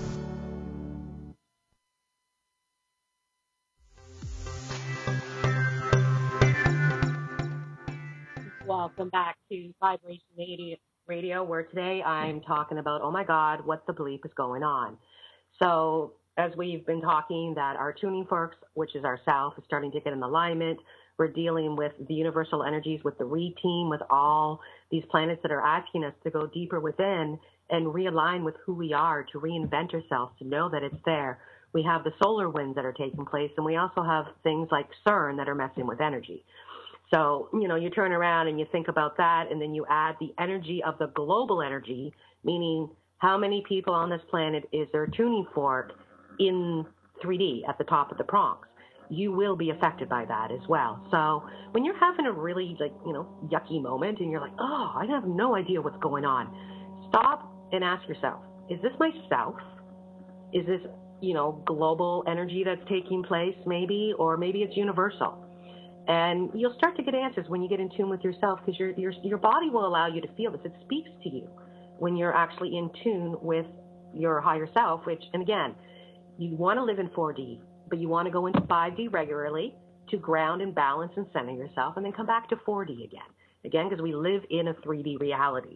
Welcome back to Vibration Radio, where today I'm talking about, oh my God, what the bleep is going on. So as we've been talking that our tuning forks, which is our self, is starting to get in alignment. We're dealing with the universal energies, with the re-team, with all these planets that are asking us to go deeper within and realign with who we are, to reinvent ourselves, to know that it's there. We have the solar winds that are taking place, and we also have things like CERN that are messing with energy. So, you know, you turn around and you think about that, and then you add the energy of the global energy, meaning how many people on this planet is their tuning fork in three D at the top of the prongs. You will be affected by that as well. So when you're having a really, like, you know, yucky moment and you're like, oh, I have no idea what's going on, stop and ask yourself, is this myself? Is this, you know, global energy that's taking place maybe? Or maybe it's universal. And you'll start to get answers when you get in tune with yourself, because your, your, your body will allow you to feel this. It speaks to you when you're actually in tune with your higher self, which, and again, you want to live in four D, but you want to go into five D regularly to ground and balance and center yourself, and then come back to four D again. Again, because we live in a three D reality.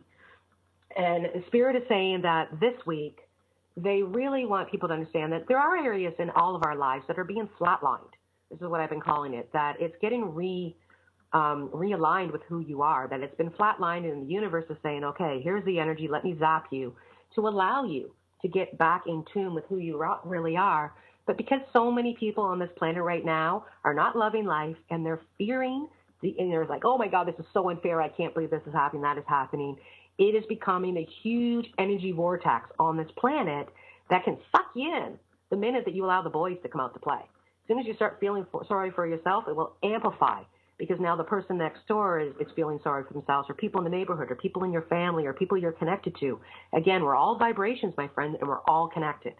And Spirit is saying that this week, they really want people to understand that there are areas in all of our lives that are being flatlined. This is what I've been calling it, that it's getting re, um, realigned with who you are, that it's been flatlined, and the universe is saying, okay, here's the energy, let me zap you to allow you to get back in tune with who you really are. But because so many people on this planet right now are not loving life, and they're fearing, the, and they're like, oh my God, this is so unfair, I can't believe this is happening, that is happening. It is becoming a huge energy vortex on this planet that can suck you in the minute that you allow the boys to come out to play. As soon as you start feeling for, sorry for yourself, it will amplify, because now the person next door is, is feeling sorry for themselves, or people in the neighborhood, or people in your family, or people you're connected to. Again, we're all vibrations, my friend, and we're all connected.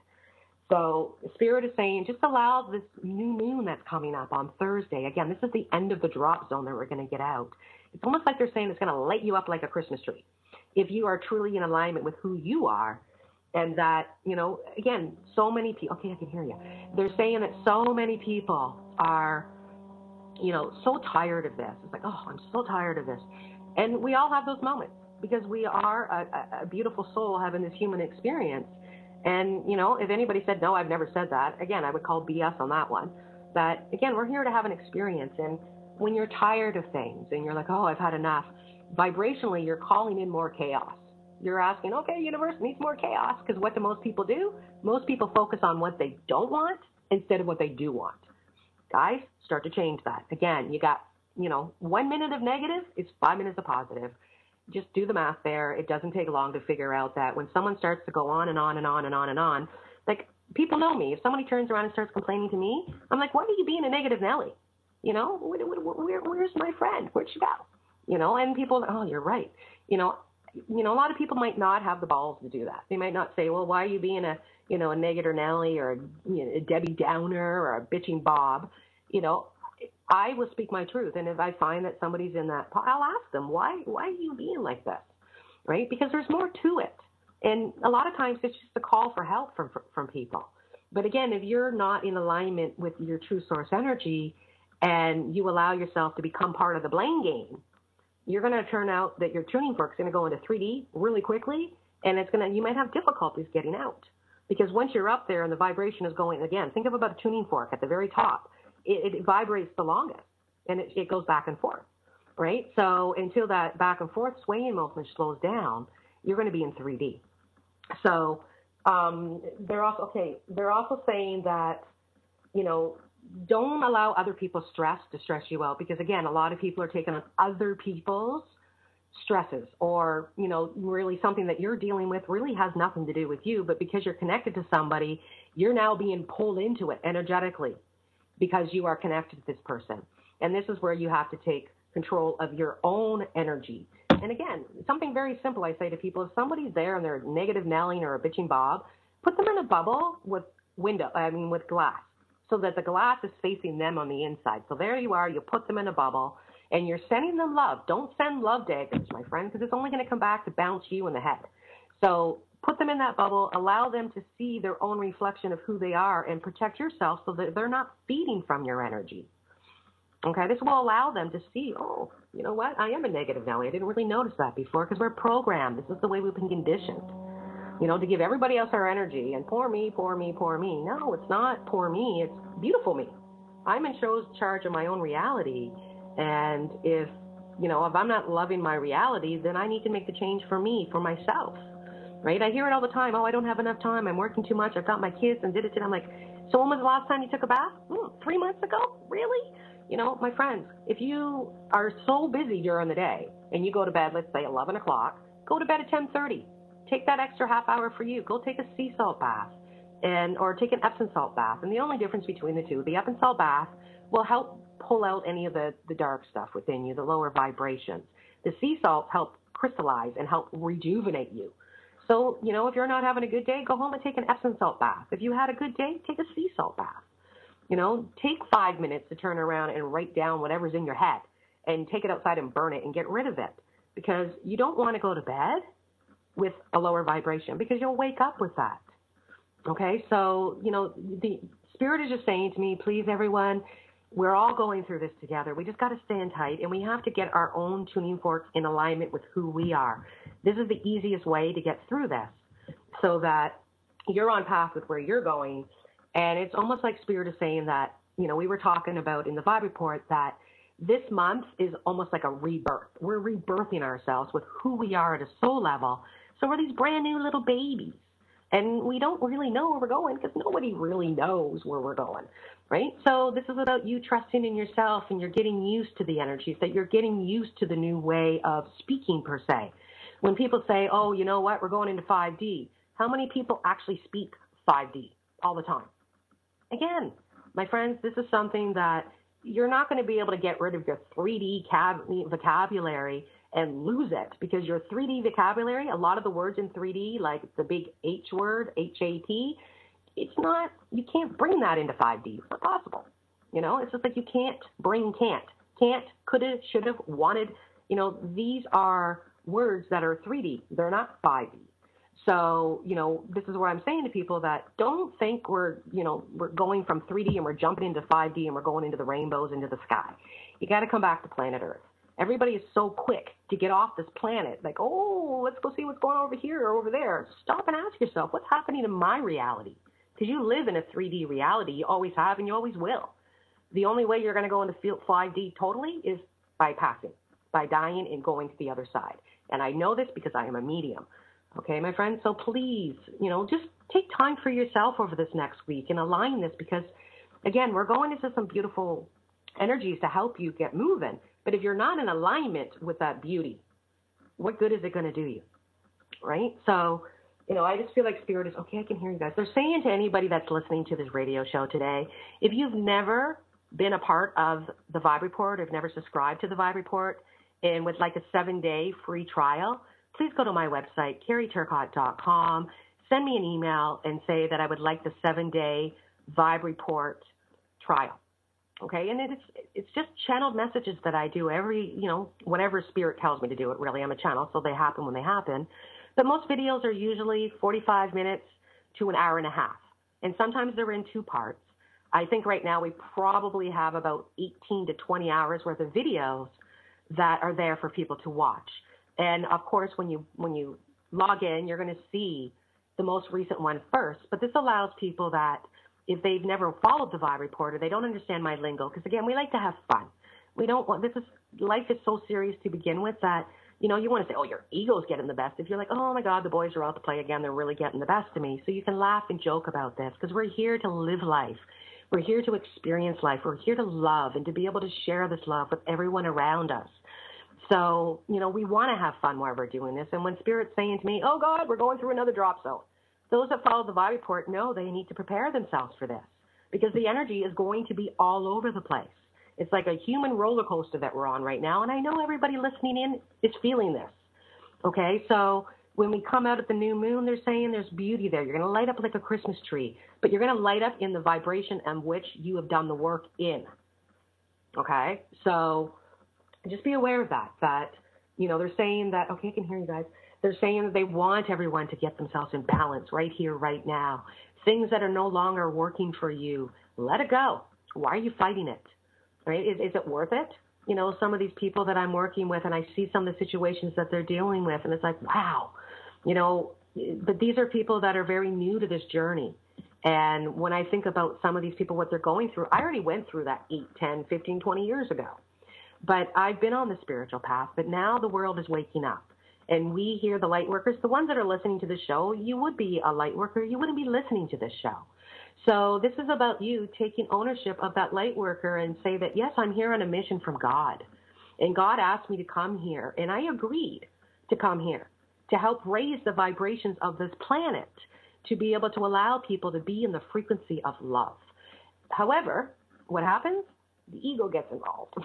So Spirit is saying, just allow this new moon that's coming up on Thursday. Again, this is the end of the drop zone that we're going to get out. It's almost like they're saying it's going to light you up like a Christmas tree if you are truly in alignment with who you are. And that, you know, again, so many people, okay, I can hear you. They're saying that so many people are, you know, so tired of this. It's like, oh, I'm so tired of this. And we all have those moments, because we are a, a beautiful soul having this human experience. And, you know, if anybody said, no, I've never said that, again, I would call B S on that one. That, again, we're here to have an experience. And when you're tired of things and you're like, oh, I've had enough, vibrationally, you're calling in more chaos. You're asking, okay, universe needs more chaos, because what do most people do? Most people focus on what they don't want instead of what they do want. Guys, start to change that. Again, you got, you know, one minute of negative is five minutes of positive. Just do the math there. It doesn't take long to figure out that when someone starts to go on and on and on and on and on, like, people know me. If somebody turns around and starts complaining to me, I'm like, why are you being a negative Nelly? You know, where, where, where's my friend? Where'd she go? You know, and people, oh, you're right. You know, you know, a lot of people might not have the balls to do that. They might not say, well, why are you being a, you know, a negative Nelly, or a, you know, a Debbie Downer, or a bitching Bob? You know, I will speak my truth. And if I find that somebody's in that, I'll ask them, why, why are you being like this? Right? Because there's more to it. And a lot of times it's just a call for help from, from people. But again, if you're not in alignment with your true source energy, and you allow yourself to become part of the blame game, you're going to turn out that your tuning fork is going to go into three D really quickly, and it's going to, you might have difficulties getting out. Because once you're up there and the vibration is going, again, think of about a tuning fork at the very top. It, it vibrates the longest, and it, it goes back and forth, right? So until that back and forth swaying motion slows down, you're going to be in three D. So um, they're also, okay, they're also saying that, you know, don't allow other people's stress to stress you out, because, again, a lot of people are taking on other people's stresses, or, you know, really something that you're dealing with really has nothing to do with you, but because you're connected to somebody, you're now being pulled into it energetically because you are connected to this person. And this is where you have to take control of your own energy. And again, something very simple I say to people, if somebody's there and they're negative Nelling or a bitching Bob, put them in a bubble with window, I mean, with glass, so that the glass is facing them on the inside. So there you are, you put them in a bubble, and you're sending them love. Don't send love daggers, my friend, because it's only going to come back to bounce you in the head. So put them in that bubble, allow them to see their own reflection of who they are, and protect yourself so that they're not feeding from your energy. Okay, this will allow them to see, oh, you know what, I am a negative Nelly. I didn't really notice that before, because we're programmed. This is the way we've been conditioned, you know, to give everybody else our energy, and poor me, poor me, poor me. No, it's not poor me, it's beautiful me. I'm in charge of my own reality, and if, you know, if I'm not loving my reality, then I need to make the change for me, for myself, right? I hear it all the time, oh, I don't have enough time, I'm working too much, I've got my kids, and did it, and I'm like, so when was the last time you took a bath? Hmm, three months ago? Really? You know, my friends, if you are so busy during the day and you go to bed, let's say eleven o'clock, go to bed at ten thirty. Take that extra half hour for you. Go take a sea salt bath, and or take an Epsom salt bath. And the only difference between the two, the Epsom salt bath will help pull out any of the, the dark stuff within you, the lower vibrations. The sea salts help crystallize and help rejuvenate you. So, you know, if you're not having a good day, go home and take an Epsom salt bath. If you had a good day, take a sea salt bath. You know, take five minutes to turn around and write down whatever's in your head and take it outside and burn it and get rid of it, because you don't want to go to bed with a lower vibration, because you'll wake up with that. Okay, so, you know, the Spirit is just saying to me, please, everyone, we're all going through this together. We just got to stand tight, and we have to get our own tuning forks in alignment with who we are. This is the easiest way to get through this, so that you're on path with where you're going. And it's almost like Spirit is saying that, you know, we were talking about in the Vibe Report that this month is almost like a rebirth. We're rebirthing ourselves with who we are at a soul level. So we're these brand new little babies, and we don't really know where we're going, because nobody really knows where we're going, right? So this is about you trusting in yourself, and you're getting used to the energies, that you're getting used to the new way of speaking per se. When people say, oh, you know what, we're going into five D, how many people actually speak five D all the time? Again, my friends, this is something that you're not going to be able to get rid of your three D cab- vocabulary and lose it, because your three D vocabulary, a lot of the words in three D, like the big H word, H A T, it's not, you can't bring that into five D. It's not possible. You know, it's just like you can't bring can't. Can't, coulda, shoulda, wanted. You know, these are words that are three D. They're not five D. So, you know, this is where I'm saying to people that don't think we're, you know, we're going from three D and we're jumping into five D and we're going into the rainbows, into the sky. You got to come back to planet Earth. Everybody is so quick to get off this planet, like, oh, let's go see what's going on over here or over there. Stop and ask yourself, what's happening in my reality? Because you live in a three D reality. You always have, and you always will. The only way you're going to go into five D totally is by passing, by dying and going to the other side. And I know this because I am a medium. Okay, my friends? So please, you know, just take time for yourself over this next week and align this, because, again, we're going into some beautiful energies to help you get moving. But if you're not in alignment with that beauty, what good is it going to do you? Right? So, you know, I just feel like Spirit is, okay, I can hear you guys. They're saying to anybody that's listening to this radio show today, if you've never been a part of the Vibe Report, or have never subscribed to the Vibe Report, and with like a seven-day free trial, please go to my website, Carrie Turcotte dot com, send me an email and say that I would like the seven-day Vibe Report trial. Okay, and it's it's just channeled messages that I do every, you know, whenever Spirit tells me to do it, really. I'm a channel, so they happen when they happen. But most videos are usually forty-five minutes to an hour and a half. And sometimes they're in two parts. I think right now we probably have about eighteen to twenty hours worth of videos that are there for people to watch. And of course, when you when you log in, you're going to see the most recent one first. But this allows people that, if they've never followed the Vibe Report, or they don't understand my lingo, because again, we like to have fun. We don't want, this is, life is so serious to begin with that, you know, you want to say, oh, your ego's getting the best. If you're like, oh my God, the boys are out to play again, they're really getting the best of me. So you can laugh and joke about this, because we're here to live life. We're here to experience life. We're here to love and to be able to share this love with everyone around us. So, you know, we want to have fun while we're doing this. And when Spirit's saying to me, oh God, we're going through another drop zone, those that follow the Vibe Report know they need to prepare themselves for this, because the energy is going to be all over the place. It's like a human roller coaster that we're on right now, and I know everybody listening in is feeling this. Okay, so when we come out at the new moon, they're saying there's beauty there. You're going to light up like a Christmas tree, but you're going to light up in the vibration in which you have done the work in. Okay, so just be aware of that, that, you know, they're saying that, okay, I can hear you guys. They're saying that they want everyone to get themselves in balance right here, right now. Things that are no longer working for you, let it go. Why are you fighting it? Right? Is, is it worth it? You know, some of these people that I'm working with, and I see some of the situations that they're dealing with, and it's like, wow, you know, but these are people that are very new to this journey. And when I think about some of these people, what they're going through, I already went through that eight, ten, fifteen, twenty years ago. But I've been on the spiritual path, but now the world is waking up. And we here, the light workers, the ones that are listening to this show, you would be a light worker. You wouldn't be listening to this show. So this is about you taking ownership of that light worker and say that, yes, I'm here on a mission from God. And God asked me to come here. And I agreed to come here to help raise the vibrations of this planet, to be able to allow people to be in the frequency of love. However, what happens? The ego gets involved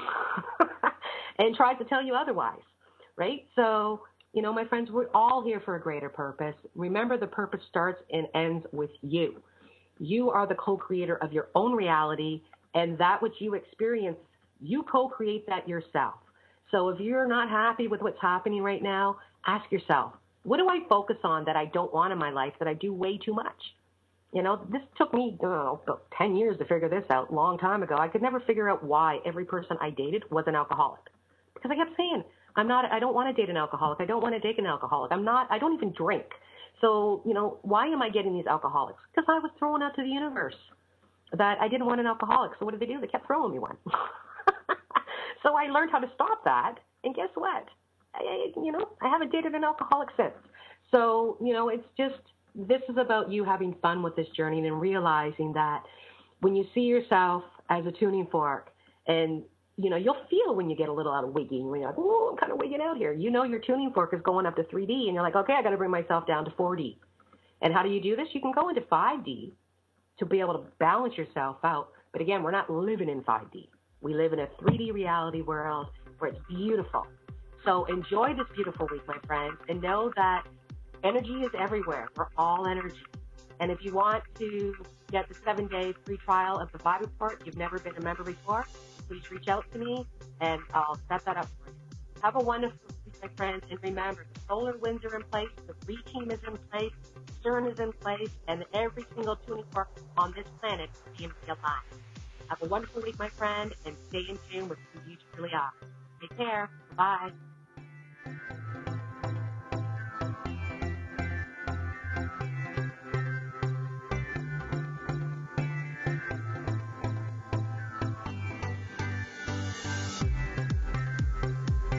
and tries to tell you otherwise, right? So, you know, my friends, we're all here for a greater purpose. Remember, the purpose starts and ends with you. You are the co-creator of your own reality, and that which you experience, you co-create that yourself. So if you're not happy with what's happening right now, ask yourself, what do I focus on that I don't want in my life, that I do way too much? You know, this took me, I don't know, about ten years to figure this out, a long time ago. I could never figure out why every person I dated was an alcoholic. Because I kept saying, I'm not, I don't want to date an alcoholic. I don't want to date an alcoholic. I'm not, I don't even drink. So, you know, why am I getting these alcoholics? Because I was throwing out to the universe that I didn't want an alcoholic. So what did they do? They kept throwing me one. So I learned how to stop that. And guess what? I, you know, I haven't dated an alcoholic since. So, you know, it's just, this is about you having fun with this journey and realizing that when you see yourself as a tuning fork, and, you know, you'll feel when you get a little out of wiggy, when you're like, oh, I'm kind of wigging out here. You know your tuning fork is going up to three D, and you're like, okay, I got to bring myself down to four D. And how do you do this? You can go into five D to be able to balance yourself out. But again, we're not living in five D. We live in a three D reality world where it's beautiful. So enjoy this beautiful week, my friends, and know that energy is everywhere. We're all energy. And if you want to get the seven-day free trial of the Vibe Report, you've never been a member before, please reach out to me, and I'll set that up for you. Have a wonderful week, my friends, and remember, the solar winds are in place, the Free Team is in place, CERN is in place, and every single tuning fork on this planet is being alive. Have a wonderful week, my friend, and stay in tune with who you truly are. Take care. Bye.